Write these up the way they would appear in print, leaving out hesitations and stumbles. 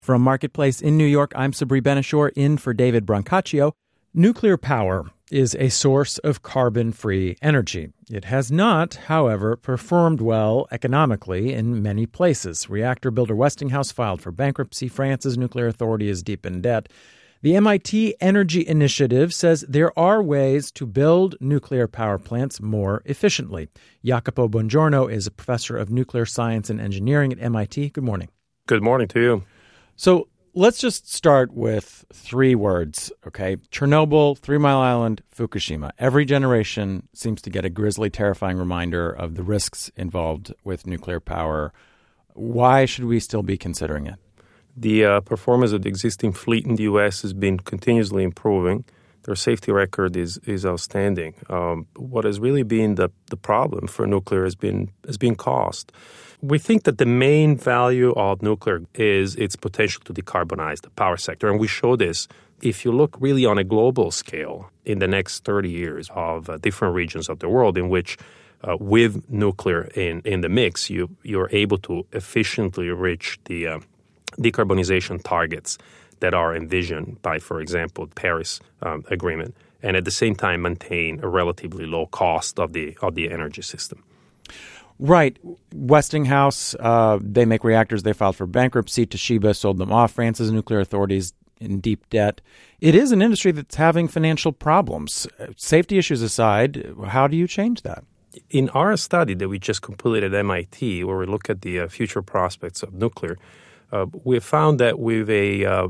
From Marketplace in New York, I'm Sabri Ben-Achour, in for David Brancaccio. Nuclear power is a source of carbon-free energy. It has not, however, performed well economically in many places. Reactor builder Westinghouse filed for bankruptcy. France's nuclear authority is deep in debt. The MIT Energy Initiative says there are ways to build nuclear power plants more efficiently. Jacopo Bongiorno is a professor of nuclear science and engineering at MIT. Good morning. Good morning to you. So let's just start with three words, okay? Chernobyl, 3 Mile Island, Fukushima. Every generation seems to get a grisly, terrifying reminder of the risks involved with nuclear power. Why should we still be considering it? The performance of the existing fleet in the U.S. has been continuously improving. Their safety record is outstanding. What has really been the problem for nuclear has been cost. We think that the main value of nuclear is its potential to decarbonize the power sector. And we show this if you look really on a global scale in the next 30 years of different regions of the world in which with nuclear in the mix, you're able to efficiently reach the decarbonization targets that are envisioned by, for example, the Paris Agreement, and at the same time maintain a relatively low cost of the energy system. Right. Westinghouse, they make reactors. They filed for bankruptcy. Toshiba sold them off. France's nuclear authorities in deep debt. It is an industry that's having financial problems. Safety issues aside, how do you change that? In our study that we just completed at MIT, where we look at the future prospects of nuclear, we found that with a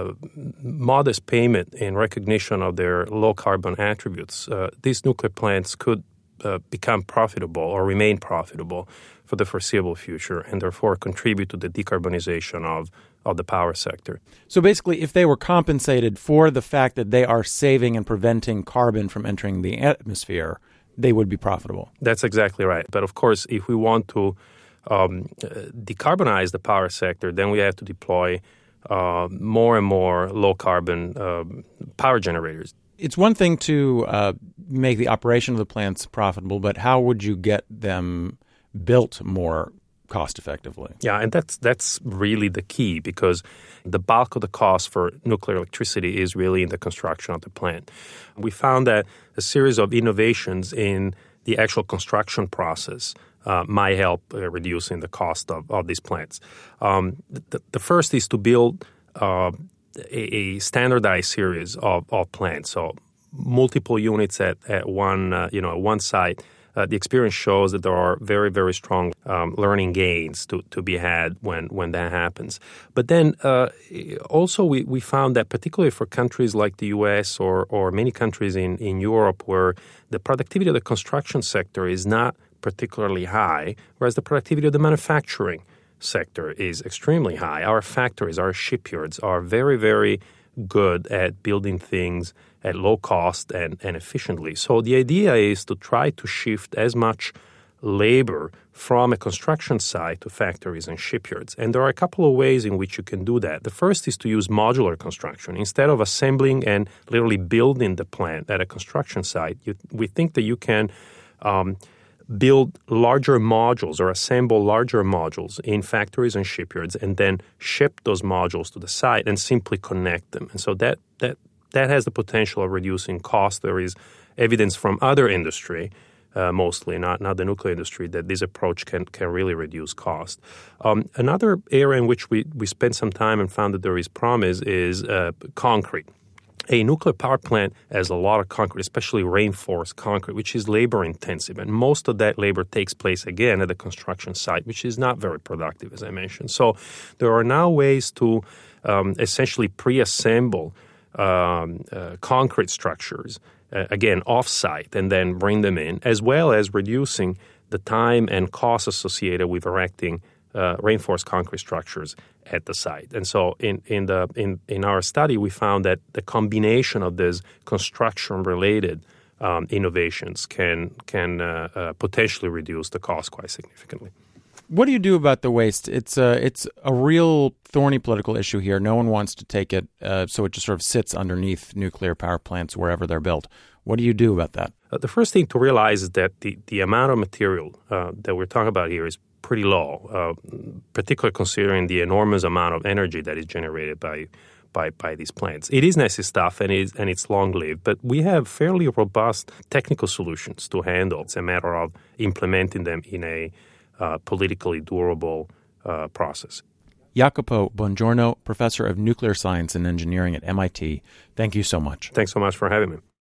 modest payment in recognition of their low-carbon attributes, these nuclear plants could become profitable or remain profitable for the foreseeable future and therefore contribute to the decarbonization of the power sector. So basically, if they were compensated for the fact that they are saving and preventing carbon from entering the atmosphere, they would be profitable. That's exactly right. But of course, if we want to decarbonize the power sector, then we have to deploy more and more low-carbon power generators. It's one thing to make the operation of the plants profitable, but how would you get them built more cost-effectively? Yeah, and that's really the key, because the bulk of the cost for nuclear electricity is really in the construction of the plant. We found that a series of innovations in the actual construction process might help reducing the cost of these plants. The first is to build a standardized series of plants, so multiple units at one site. The experience shows that there are very, very strong learning gains to be had when that happens. But then also we found that particularly for countries like the U.S. or many countries in Europe where the productivity of the construction sector is not particularly high, whereas the productivity of the manufacturing sector is extremely high. Our factories, our shipyards are very, very good at building things at low cost and efficiently. So the idea is to try to shift as much labor from a construction site to factories and shipyards. And there are a couple of ways in which you can do that. The first is to use modular construction. Instead of assembling and literally building the plant at a construction site, we think that you can build larger modules or assemble larger modules in factories and shipyards and then ship those modules to the site and simply connect them. And so that has the potential of reducing cost. There is evidence from other industry, mostly, not the nuclear industry, that this approach can really reduce cost. Another area in which we spent some time and found that there is promise is concrete. A nuclear power plant has a lot of concrete, especially reinforced concrete, which is labor-intensive. And most of that labor takes place, again, at the construction site, which is not very productive, as I mentioned. So there are now ways to essentially pre-assemble concrete structures, again, off-site, and then bring them in, as well as reducing the time and cost associated with erecting reinforced concrete structures at the site. And so in our study, we found that the combination of these construction-related innovations can potentially reduce the cost quite significantly. What do you do about the waste? It's a real thorny political issue here. No one wants to take it, so it just sort of sits underneath nuclear power plants wherever they're built. What do you do about that? The first thing to realize is that the amount of material that we're talking about here is pretty low, particularly considering the enormous amount of energy that is generated by these plants. It is nasty stuff and it's long-lived, but we have fairly robust technical solutions to handle. It's a matter of implementing them in a politically durable process. Jacopo Bongiorno, professor of nuclear science and engineering at MIT, thank you so much. Thanks so much for having me.